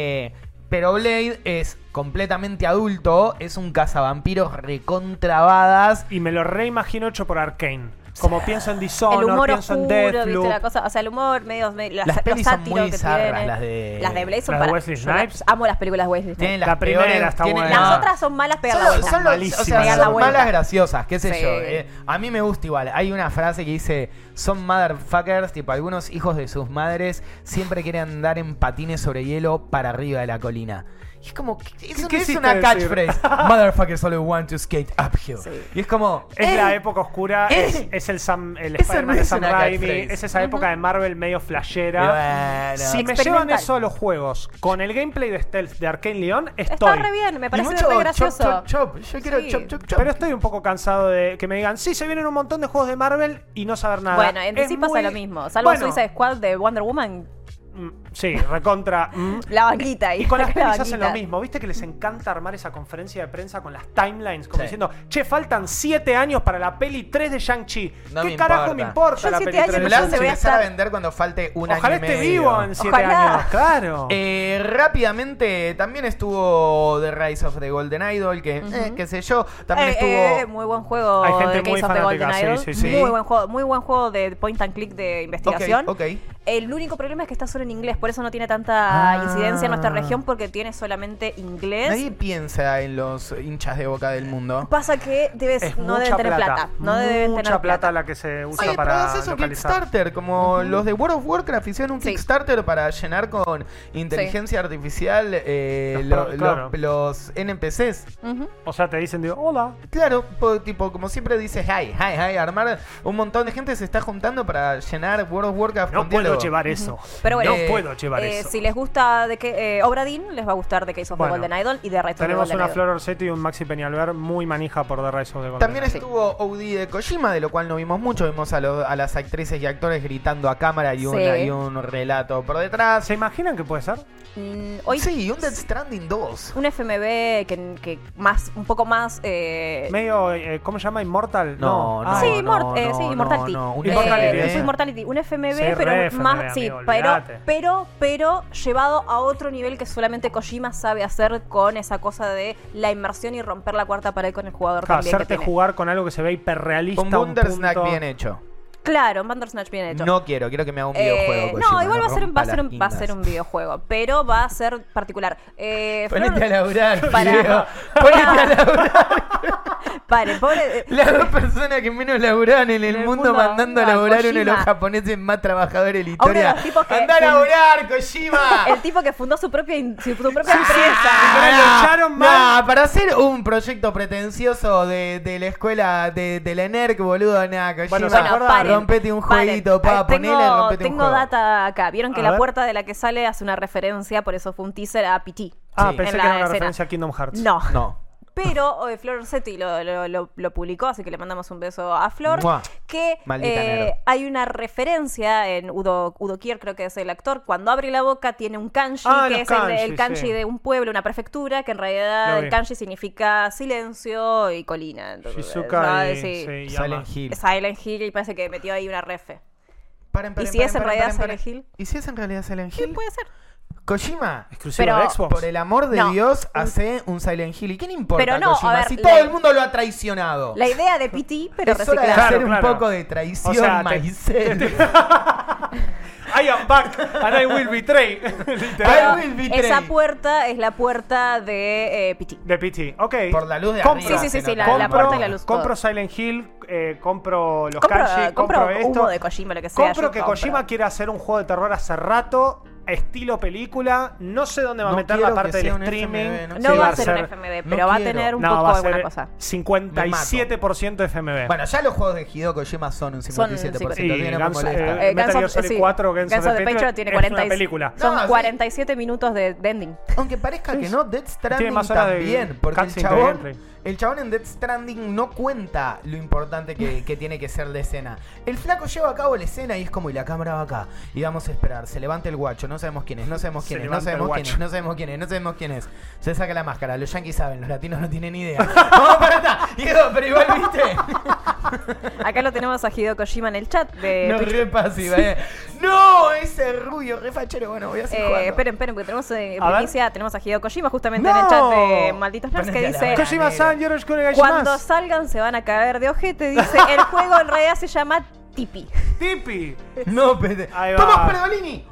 Pero Blade es completamente adulto, es un cazavampiros recontrabadas. Y me lo reimagino hecho por Arcane. Como pienso en Dishonored, pienso en Deathloop. La cosa, o sea, el humor medio... Las pelis son muy bizarras, las de Blade son para... Wesley Snipes. Amo las películas de Wesley Snipes. La primera está buena. Las otras son malas, pegar la vuelta. Son malas graciosas, qué sé yo. A mí me gusta igual. Hay una frase que dice, son motherfuckers, tipo algunos hijos de sus madres siempre quieren andar en patines sobre hielo para arriba de la colina. Y es como, eso no es una catchphrase. Motherfuckers only want to skate uphill. Sí. Y es como... Es la época oscura, es el Spider-Man de Sam Raimi, es esa época de Marvel medio flashera. Bueno. Si me llevan eso a los juegos, con el gameplay de Stealth de Arcane Leon, estoy. Está re bien, me parece re gracioso. Yo quiero chop. Pero estoy un poco cansado de que me digan, sí, se vienen un montón de juegos de Marvel y no saber nada. Bueno, en DC pasa lo mismo. Salvo Suicide Squad de Wonder Woman. Sí, recontra. La banquita ahí. Y con las pelis hacen lo mismo. ¿Viste que les encanta armar esa conferencia de prensa con las timelines? Como diciendo, che, faltan 7 años para la peli 3 de Shang-Chi. ¿Qué carajo me importa la peli 3 de Shang-Chi? Se voy a empezar a vender cuando falte un año y medio. Ojalá esté vivo en 7 años. Claro. Rápidamente, también estuvo The Rise of the Golden Idol, que qué sé yo. También estuvo... Muy buen juego. Hay gente de muy Case of the Golden Idol. Sí. Muy buen juego de point and click de investigación. Okay. El único problema es que está solo en inglés, por eso no tiene tanta incidencia en nuestra región, porque tiene solamente inglés. Nadie piensa en los hinchas de Boca del mundo. Pasa que no deben tener plata. No deben tener plata la que se usa para pero es un Kickstarter, como los de World of Warcraft hicieron un Kickstarter para llenar con inteligencia artificial los NPCs. O sea, te dicen, digo, hola. Claro, tipo, como siempre dices, hi, armar un montón de gente se está juntando para llenar World of Warcraft con diálogo. Llevar eso. Pero bueno, no puedo llevar eso. Si les gusta de que Obra Dinn, les va a gustar The Case of the Golden Idol y The Rise of the Golden Idol. Tenemos una Flor Orsetti y un Maxi Peñalver muy manija por The Rise of the Golden Idol. También estuvo OD de Kojima, de lo cual no vimos mucho. Vimos a las actrices y actores gritando a cámara y un relato por detrás. ¿Se imaginan qué puede ser? Sí, un Death Stranding 2. Un FMV que un poco más... medio, ¿cómo se llama? ¿Immortal? Immortality. Immortality. Un FMV, pero más, sí, pero llevado a otro nivel que solamente Kojima sabe hacer, con esa cosa de la inmersión y romper la cuarta pared con el jugador. También hacerte jugar con algo que se ve hiperrealista. Un Bandersnatch bien hecho. Claro, un Bandersnatch bien hecho. No quiero que me haga un videojuego. Kojima, no, igual va a ser un videojuego, pero va a ser particular. Ponete a laburar. Ponete a laburar. Pobre. Las dos personas que menos laburan en el mundo mandando a laburar uno de los japoneses más trabajadores de la historia. ¡Anda a laburar, Kojima! El tipo que fundó su propia empresa. Para hacer un proyecto pretencioso de la escuela de la ENERC, boludo, Kojima. Bueno, rompete un jueguito, ponele, rompete un juego. Tengo data acá. Vieron que la puerta de la que sale hace una referencia, por eso fue un teaser a PT. Pensé que era una referencia a Kingdom Hearts. No. Pero Flor Orsetti lo publicó, así que le mandamos un beso a Flor. Que hay una referencia en Udo Kier, creo que es el actor, cuando abre la boca tiene un kanji, que es el kanji de un pueblo, una prefectura, que en realidad el kanji significa silencio y colina. Entonces, Shizuka y Silent Hill. Silent Hill, y parece que metió ahí una refe. ¿Y si es en realidad Silent Hill? ¿Y si es en realidad Silent Hill? Sí, puede ser. Kojima, exclusivo de Xbox. Por el amor de Dios, hace un Silent Hill. ¿Y qué le importa pero Kojima si todo el mundo lo ha traicionado? La idea de PT, pero es hora de hacer un poco de traición, myself. I am back and I will betray. Esa puerta es la puerta de PT. De PT, ok. Por la luz de arriba. Sí, la puerta y la luz. Compro Silent Hill, compro los kanji, compro esto. Humo de Kojima, lo que sea. Compro que Kojima quiere hacer un juego de terror hace rato. estilo película. No sé dónde va a meter la parte del streaming. FMV, no va a ser un FMV, pero va a tener un poco alguna cosa. 57% FMV. Bueno, ya los juegos de Hideo Kojima son un 57%. Metal Gear Solid 4, Guns of the Patriot tiene es 40, una película. Son 47 minutos de ending. Aunque parezca que no, Death Stranding también. Porque el chabón en Death Stranding no cuenta lo importante que tiene que ser la escena. El flaco lleva a cabo la escena y es como, y la cámara va acá. Y vamos a esperar. Se levanta el guacho. No sabemos quién es, no sabemos quién es, no sabemos quién es, no sabemos quién es, no sabemos quién es. Se saca la máscara. Los yankees saben, los latinos no tienen ni idea. Vamos para acá. Pero igual, ¿viste? Acá lo tenemos a Hideo Kojima en el chat de no, re pasiva, No, ese rubio, re fachero. Bueno, voy a seguir jugando. Esperen, porque tenemos primicia. Tenemos a Hideo Kojima justamente en el chat de Malditos Nerds que dice: Kojima-san, yoroshiku onegai cuando salgan se van a caer de ojete. Dice, el juego en realidad se llama Tipi. Tipi. No, pete. ¡Tomás Perdolini!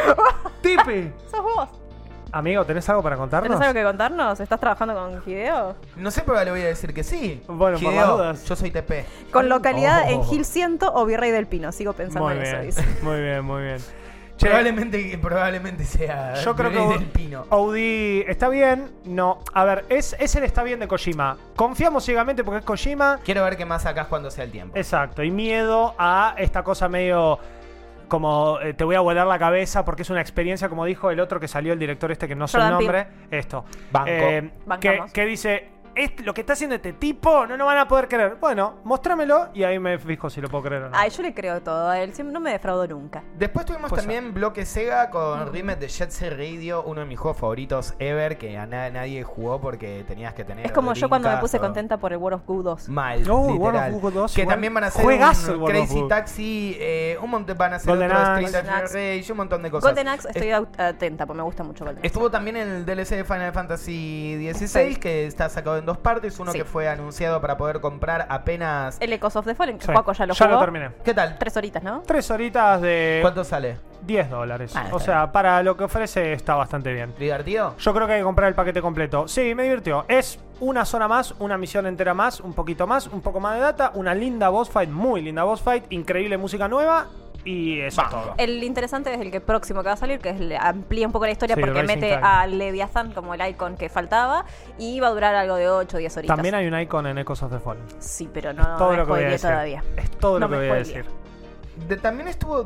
Tipi. Sos vos. Amigo, ¿tenés algo para contarnos? ¿Tenés algo que contarnos? ¿Estás trabajando con Hideo? No sé, pero le voy a decir que sí. Bueno, Hideo, por las dudas. Yo soy TP. Con localidad en Gil Ciento o Virrey del Pino. Sigo pensando en eso, dice. Muy bien, muy bien. Probablemente sea. Yo creo que del Pino. Audi está bien. No, a ver, es el está bien de Kojima. Confiamos ciegamente porque es Kojima. Quiero ver qué más sacás cuando sea el tiempo. Exacto, y miedo a esta cosa medio como te voy a volar la cabeza porque es una experiencia, como dijo el otro que salió, el director que no sé el nombre. Esto. Banco. Que dice, lo que está haciendo este tipo no van a poder creer. Bueno, mostrámelo y ahí me fijo si lo puedo creer o no. Ay, yo le creo todo a él, siempre no me defraudo nunca. Después tuvimos también Bloque Sega con remake de Jet Set Radio, uno de mis juegos favoritos ever, que a nadie jugó porque tenías que tener. Es como yo cuando me puse contenta por el World of Goo 2. Mal, literal. World of Goo 2, que también van a hacer un Crazy Taxi, un montón, van a hacer Golden otro Street Rage, un montón de cosas. Golden Axe, estoy atenta porque me gusta mucho Golden Axe. Estuvo también en el DLC de Final Fantasy XVI, que está sacado en 2 partes, uno que fue anunciado para poder comprar apenas. El Echoes of the Fallen, que Juaco ya lo jugó. Ya lo terminé. ¿Qué tal? 3 horitas, ¿no? 3 horitas de... ¿Cuánto sale? $10. O sea, para lo que ofrece está bastante bien. ¿Divertido? Yo creo que hay que comprar el paquete completo. Sí, me divirtió. Es una zona más, una misión entera más, un poquito más, un poco más de data, una linda boss fight, muy linda boss fight, increíble música nueva. Y eso es todo. El interesante es el que próximo que va a salir, que es amplía un poco la historia porque mete a Leviathan como el icon que faltaba y va a durar algo de 8 o 10 horitas. También hay un icon en Echoes of the Fallen. Sí, pero no todo lo que voy a decir todavía. Es todo lo que voy a decir. También estuvo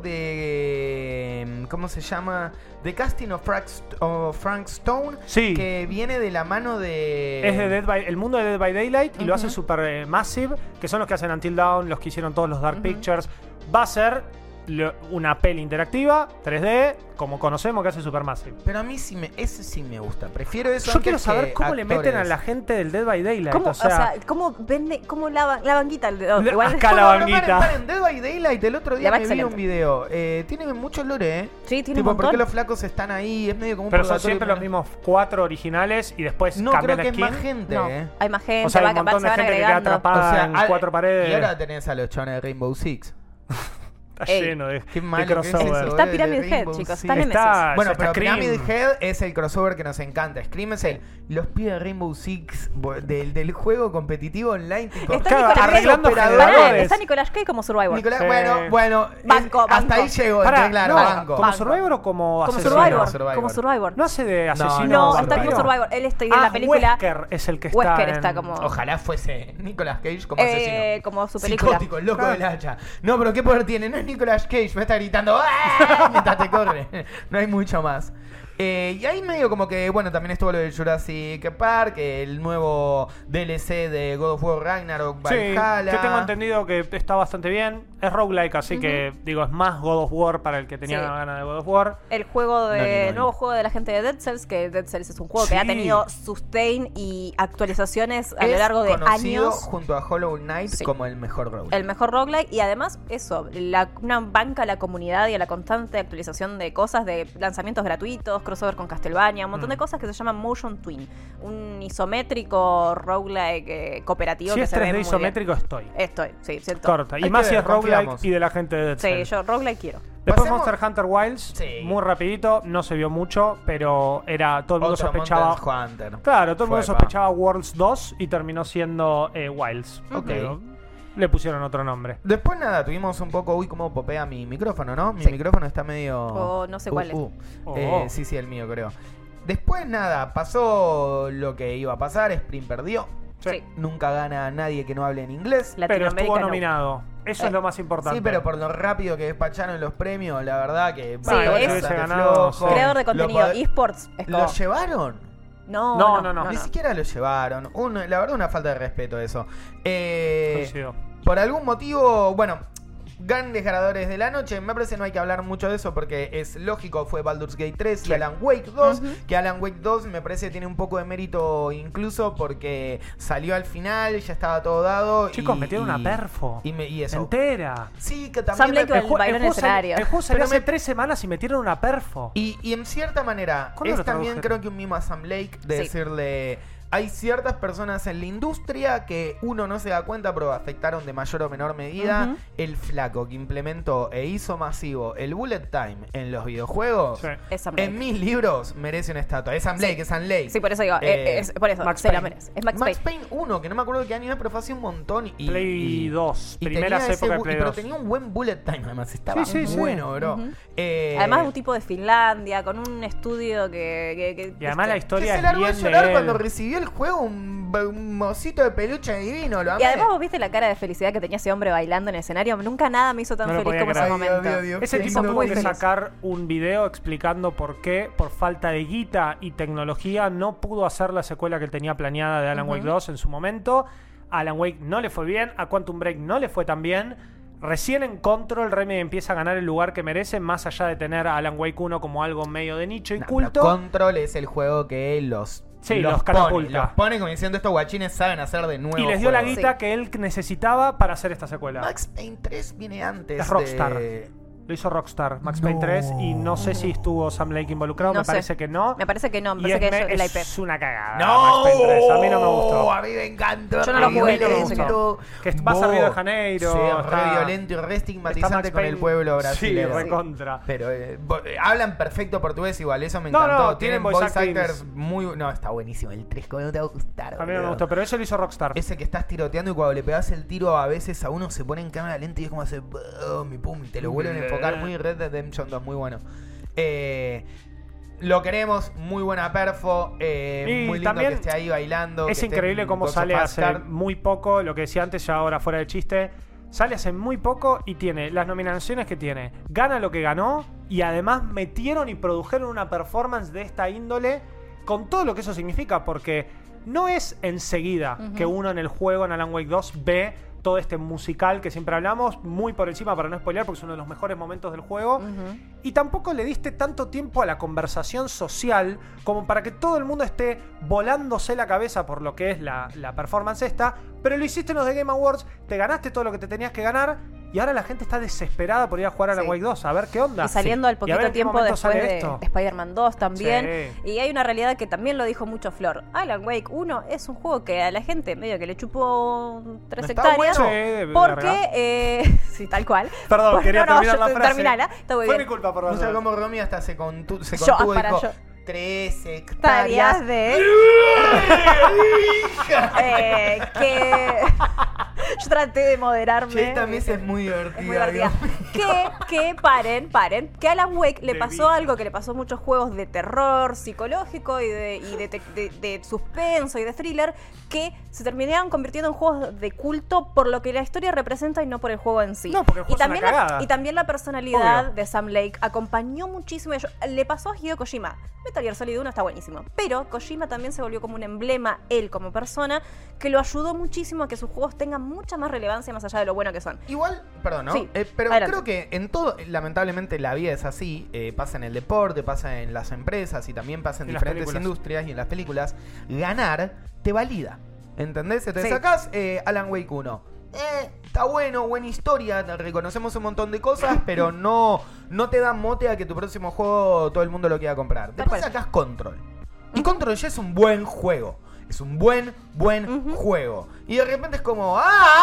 de... ¿Cómo se llama? The Casting of Frank Stone. Sí. Que viene de la mano de... Es de el mundo de Dead by Daylight y lo hace Super Massive, que son los que hacen Until Dawn, los que hicieron todos los Dark Pictures. Va a ser una peli interactiva, 3D, como conocemos que hace Supermassive. Pero a mí ese sí me gusta. Prefiero eso. Yo quiero saber cómo le meten a la gente del Dead by Daylight. ¿Cómo, o sea, cómo vende, cómo la banguita? Igual acá la banguita. Paren, Dead by Daylight, el otro día me vi un video. Tiene mucho lore, Sí, tiene tipo, un montón. ¿por qué los flacos están ahí? Es medio como un Pero son siempre los mismos 4 originales y después cambian creo que skin. Es más gente, no, hay más gente, o sea, hay un montón de gente que queda atrapada en 4 paredes. Y ahora tenés a los chavales de Rainbow Six. Está lleno de crossover. Está Pyramid Head, chicos. Está Nemesis. Bueno, pero Pyramid Head es el crossover que nos encanta. Scream es los pibes de Rainbow Six del juego competitivo online. Tipo, arreglando generadores. Está Nicolas Cage como Survivor. Bueno. Banco. Hasta ahí llegó. Claro, banco. ¿Como Survivor o como asesino? Como Survivor. ¿No hace de asesino? No, está como Survivor. Él está en la película. Wesker es el que está. Wesker está como... Ojalá fuese Nicolas Cage como asesino. Como su película. Psicótico, el loco del hacha. No, pero ¿qué poder tiene? No es Nicolas Cage, me está gritando mientras te corre. No hay mucho más. Y ahí medio como que, bueno, también estuvo lo de Jurassic Park, el nuevo DLC de God of War Ragnarok, Valhalla. Que tengo entendido que está bastante bien. Es roguelike, así que, digo, es más God of War para el que tenía ganas de God of War. El juego nuevo juego de la gente de Dead Cells, que Dead Cells es un juego que ha tenido sustain y actualizaciones a lo largo de años. Junto a Hollow Knight como el mejor roguelike. El mejor roguelike, y además eso, una banca a la comunidad y a la constante actualización de cosas, de lanzamientos gratuitos, crossover con Castlevania, un montón de cosas que se llaman Motion Twin, un isométrico roguelike cooperativo. Si que es se 3D ve muy isométrico bien. Estoy, siento. Corta. Y más si es roguelike y de la gente de Dead Cells. Sí, yo roguelike quiero. Después Monster Hunter Wilds, muy rapidito, no se vio mucho, pero era todo el mundo sospechaba. Claro, todo el mundo sospechaba Worlds 2 y terminó siendo Wilds. le pusieron otro nombre. Después nada, tuvimos un poco, cómo popea mi micrófono, ¿no? Mi micrófono está medio... no sé cuál es. Sí, el mío creo. Después nada, pasó lo que iba a pasar, Sprint perdió. Sí. Nunca gana nadie que no hable en inglés. Pero estuvo nominado. Eso es lo más importante. Sí, pero por lo rápido que despacharon los premios, la verdad que... Sí, es creador de contenido, eSports. ¿Lo llevaron? No. Ni siquiera lo llevaron. La verdad, una falta de respeto eso. Por algún motivo, bueno, grandes ganadores de la noche. Me parece que no hay que hablar mucho de eso porque es lógico. Fue Baldur's Gate 3 y Alan Wake 2. Que Alan Wake 2 me parece que tiene un poco de mérito incluso porque salió al final, ya estaba todo dado. Chicos, metieron una perfo. Y eso. Entera. Sí, que también... El juego salió hace 3 semanas y metieron una perfo. Y en cierta manera, es también creo que un mimo a Sam Lake de decirle... Hay ciertas personas en la industria que uno no se da cuenta, pero afectaron de mayor o menor medida. El flaco que implementó e hizo masivo el bullet time en los videojuegos, en mis libros merece una estatua. Es Sam Lake, es Sam Lake. Sí, por eso digo, por eso Max se Payne. la merece. Es Max Payne 1, que no me acuerdo de qué año es, pero fue hace un montón. Play 2, primeras épocas de Play 2. Pero tenía un buen bullet time, además. Estaba bueno, bro. Además, un tipo de Finlandia, con un estudio que y además la historia se largó a llorar cuando recibió el juego un mocito de peluche divino, lo amé. Y además vos viste la cara de felicidad que tenía ese hombre bailando en el escenario. Nunca nada me hizo tan feliz como ese momento. Ese tipo tuvo que sacar un video explicando por qué, por falta de guita y tecnología, no pudo hacer la secuela que tenía planeada de Alan Wake 2 en su momento. A Alan Wake no le fue bien, a Quantum Break no le fue tan bien. Recién en Control, Remedy empieza a ganar el lugar que merece, más allá de tener a Alan Wake 1 como algo medio de nicho y culto. Control es el juego que los catapulta. Los pone como diciendo, estos guachines saben hacer de nuevo. Y les dio la guita que él necesitaba para hacer esta secuela. Max Payne 3 viene antes. Es Rockstar. Lo hizo Rockstar, Max Payne 3, y no sé si estuvo Sam Lake involucrado, me parece que no. Me parece que no, me parece que es la IP. Es una cagada. No, Max Payne 3, a mí no me gustó. A mí me encantó. Yo no lo jugué, que va a Río de Janeiro. Sí, re violento y re estigmatizante con el pueblo brasileño. Sí, recontra. Pero hablan perfecto portugués igual, eso me encantó. No, tienen voice actors muy... No, está buenísimo. El 3, ¿cómo no te va a gustar? A mí no me gustó, pero eso lo hizo Rockstar. Ese que estás tiroteando y cuando le pegas el tiro a veces a uno se pone en cámara lenta y es como hace... mi pum, te lo vuelven a enfocar muy Red Dead Redemption 2, muy bueno. Lo queremos, muy buena perfo, muy lindo que esté ahí bailando. Es increíble cómo sale hace muy poco, lo que decía antes, ya ahora fuera de chiste. Sale hace muy poco y tiene las nominaciones que tiene. Gana lo que ganó y además metieron y produjeron una performance de esta índole con todo lo que eso significa, porque no es enseguida que uno en el juego, en Alan Wake 2, ve todo este musical que siempre hablamos, muy por encima para no spoilear, porque es uno de los mejores momentos del juego. Y tampoco le diste tanto tiempo a la conversación social como para que todo el mundo esté volándose la cabeza por lo que es la performance esta, pero lo hiciste en los de Game Awards, te ganaste todo lo que te tenías que ganar, y ahora la gente está desesperada por ir a jugar a la Wake 2, a ver qué onda. Y saliendo al poquito tiempo después de Spider-Man 2 también. Sí. Y hay una realidad que también lo dijo mucho Flor. Alan Wake 1 es un juego que a la gente medio que le chupó 3 hectáreas. Bueno. Porque, sí, tal cual. Perdón, quería terminar la frase. Terminala, está muy Fue bien. mi culpa por no sé cómo Romy hasta se contuvo y dijo... 3 hectáreas de... que... Yo traté de moderarme. Esta mesa es muy divertida. Que paren. Que a Alan Wake le pasó algo que le pasó a muchos juegos de terror psicológico y de suspenso y de thriller, que se terminaron convirtiendo en juegos de culto por lo que la historia representa y no por el juego en sí. No, porque el juego y también la personalidad de Sam Lake acompañó muchísimo. Le pasó a Hideo Kojima. Metal Gear Solid 1 está buenísimo, pero Kojima también se volvió como un emblema, él como persona, que lo ayudó muchísimo a que sus juegos tengan mucha más relevancia más allá de lo bueno que son. Igual, perdón, ¿no? Sí, pero adelante. creo que en todo, lamentablemente la vida es así, pasa en el deporte, pasa en las empresas y también pasa en diferentes industrias y en las películas. Ganar te valida, ¿entendés? Te sacás Alan Wake 1. Está bueno, buena historia, te reconocemos un montón de cosas, pero no te da mote a que tu próximo juego todo el mundo lo quiera comprar. Después sacás Control. Y Control ya es un buen juego. Es un buen juego. Y de repente es como,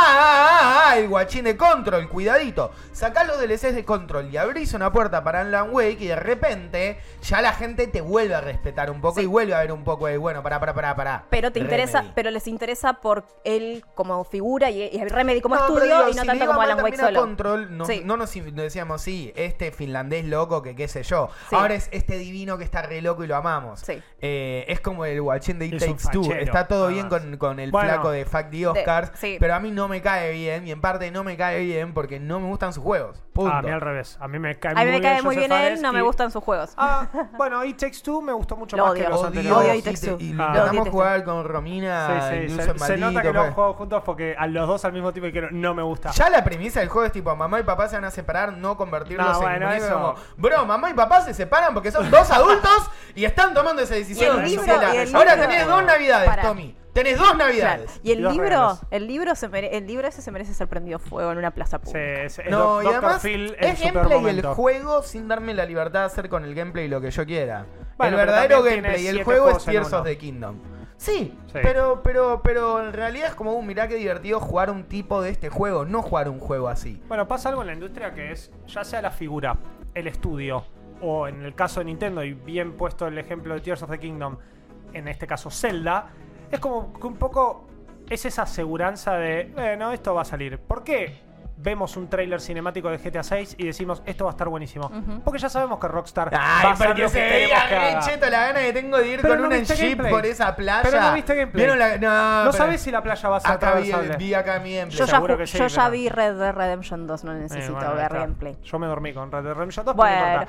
el guachín de Control, cuidadito. Sacás los DLCs de Control y abrís una puerta para Alan Wake y de repente ya la gente te vuelve a respetar un poco y vuelve a ver un poco de, bueno, pará. Pero te interesa, pero les interesa por él como figura y Remedy como estudio y no tanto como Alan Wake solo. Control, no nos decíamos, este finlandés loco que qué sé yo. Sí. Ahora es este divino que está re loco y lo amamos. Sí. Es como el guachín de It Takes Two. Está todo bien con el flaco de Fuck the Oscars, pero a mí no me cae bien y en parte no me cae bien porque no me gustan sus juegos. Punto. A mí al revés. A mí me cae muy bien él, no me gustan sus juegos. Bueno, It Takes Two me gustó mucho más que los anteriores. Odio It Takes Two. Y lo intentamos jugar con Romina. Se nota que lo han jugado juntos porque a los dos al mismo tiempo dijeron no me gusta. Ya la premisa del juego es tipo mamá y papá se van a separar, no convertirlos en eso. Como, bro, mamá y papá se separan porque son dos adultos y están tomando esa decisión. Ahora tenés 2 navidades, Tommy. Tenés 2 navidades. Claro. Y el libro ese se merece ser prendido fuego en una plaza pública. Y además es gameplay el juego sin darme la libertad de hacer con el gameplay lo que yo quiera. Bueno, el verdadero gameplay y el juego es Tears of the Kingdom. Sí. Pero en realidad es como, mirá qué divertido jugar un tipo de este juego, no jugar un juego así. Bueno, pasa algo en la industria que es, ya sea la figura, el estudio, o en el caso de Nintendo, y bien puesto el ejemplo de Tears of the Kingdom, en este caso Zelda, es como que un poco es esa aseguranza de, esto va a salir. ¿Por qué vemos un tráiler cinemático de GTA 6 y decimos, esto va a estar buenísimo? Porque ya sabemos que Rockstar va a hacer lo que queremos que haga. Cheto, la gana que tengo de ir con una jeep por esa playa. Pero no viste gameplay. No sabes si la playa va a ser atravesable. Vi acá mi gameplay. Yo ya vi Red Dead Redemption 2, no necesito ver gameplay. Yo me dormí con Red Dead Redemption 2. Bueno,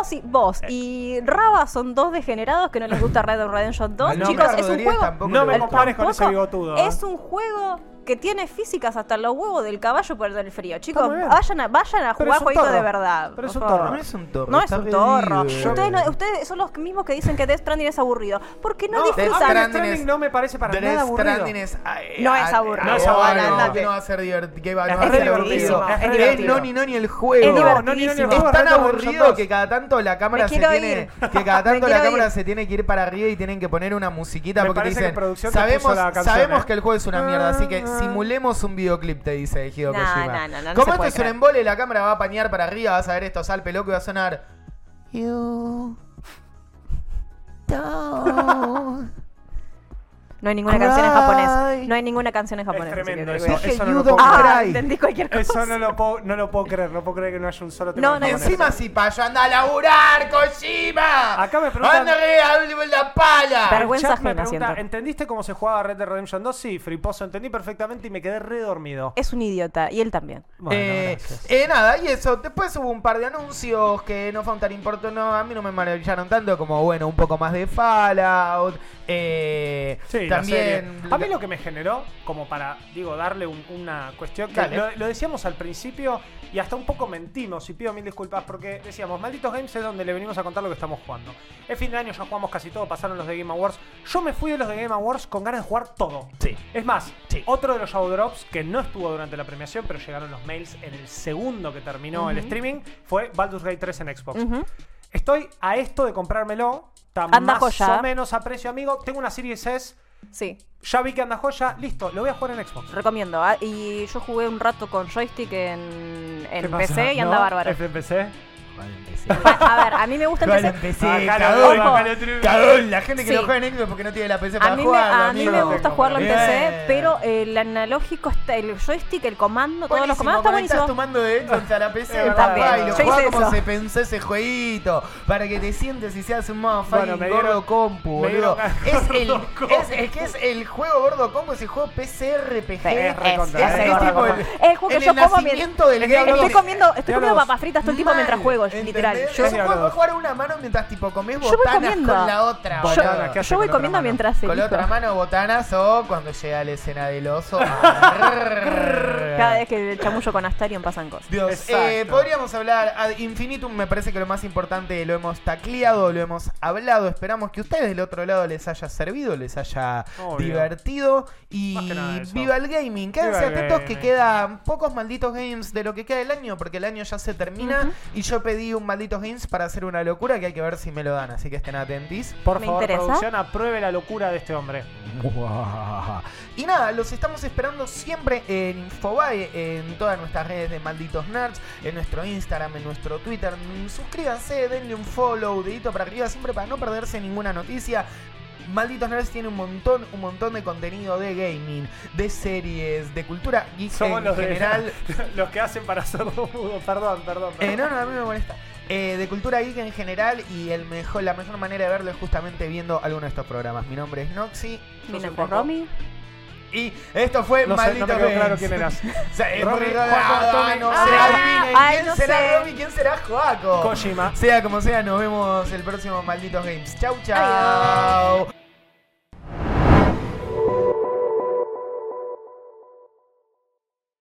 vos y Raba son 2 degenerados que no les gusta Red Dead Redemption 2. Chicos, es un juego. No me compares con ese bigotudo. Es un juego que tiene físicas hasta los huevos del caballo por el frío. Chicos, vayan a jugar jueguitos de verdad. Pero es un torro. No es un torro. No es un torro. Ustedes son los mismos que dicen que Death Stranding es aburrido. ¿Por qué no disfrutan? Death Stranding no me parece para nada aburrido. No es aburrido. No es aburrido. No va a ser divertido. Es divertidísimo. Es divertido. Ni el juego. Es divertidísimo. Es tan aburrido que cada tanto la cámara se tiene que ir para arriba y tienen que poner una musiquita porque dicen, sabemos que el juego es una mierda, así que simulemos un videoclip, te dice Hideo Kojima. Como esto es un embole, la cámara va a pañar para arriba, vas a ver esto salpe loco y va a sonar You don't No hay ninguna canción en japonés. No hay ninguna canción en japonés. Es tremendo eso no lo puedo creer. Entendí cualquier cosa. Eso no lo puedo creer. No puedo creer que no haya un solo tema en japonés. Encima si Payo anda a laburar, Kojima. Acá me preguntan, anda a la pala. Vergüenza me ajena, pregunta, ¿entendiste cómo se jugaba Red Dead Redemption 2? Sí, Friposo, entendí perfectamente y me quedé re dormido. Es un idiota, y él también. Bueno, nada, y eso. Después hubo un par de anuncios que no fueron tan importantes. No, a mí no me maravillaron tanto como, un poco más de Fallout. Sí, también a mí lo que me generó, como para, darle una cuestión que lo decíamos al principio y hasta un poco mentimos, y pido 1000 disculpas porque decíamos, Malditos Games es donde le venimos a contar lo que estamos jugando. El fin de año ya jugamos casi todo, pasaron los de Game Awards. Yo me fui de los de Game Awards con ganas de jugar todo. Sí. Es más, otro de los Shadow Drops que no estuvo durante la premiación, pero llegaron los mails en el segundo que terminó el streaming, fue Baldur's Gate 3 en Xbox. Estoy a esto de comprármelo. Está más o menos a precio, amigo. Tengo una Series S. Sí. Ya vi que anda joya. Listo, lo voy a jugar en Xbox. Recomiendo. Y yo jugué un rato con joystick en PC y anda bárbaro. ¿FPC? A ver, a mí me gusta el PC. Cagón, la gente que no juega en Xbox porque no tiene la PC para jugar. A mí me gusta jugarlo en PC, pero el analógico, el joystick, el comando, todos los comandos está buenísimo. Estás tomando de Xbox a la PC, también. Y lo jugás como se pensó ese jueguito, para que te sientes y seas un motherfucking gordo compu, boludo. Es el juego gordo compu, es el juego PC RPG. El juego que yo como estoy comiendo papas fritas todo el tiempo mientras juego, literal. Yo puedo jugar una mano mientras comes botanas con la otra. Yo voy comiendo mientras con la otra mano botanas o cuando llega la escena del oso. Cada vez que chamullo con Astarion pasan cosas. Dios, podríamos hablar ad infinitum, me parece que lo más importante lo hemos tacleado, lo hemos hablado. Esperamos que ustedes del otro lado les haya servido, les haya divertido y viva el gaming. Quédense atentos que quedan pocos malditos games de lo que queda del año, porque el año ya se termina y yo pedí un Malditos Games para hacer una locura que hay que ver si me lo dan, así que estén atentis. Por favor, producción, apruebe la locura de este hombre. Y nada, los estamos esperando siempre en Infobae, en todas nuestras redes de Malditos Nerds, en nuestro Instagram, en nuestro Twitter. Suscríbanse, denle un follow, dedito para arriba, siempre para no perderse ninguna noticia. Malditos Nerds tiene un montón de contenido de gaming, de series, de cultura geek. Somos los general. Los que hacen para hacerlo mudo. Perdón. No, a mí me molesta. De cultura geek en general, y la mejor manera de verlo es justamente viendo alguno de estos programas. Mi nombre es Noxy. Mi nombre es Romy. Y esto fue Malditos No me quedó claro quién eras. Romy, ¿quién será Romy? ¿Quién será Joaco? Kojima. Sea como sea, nos vemos el próximo Malditos Games. Chau.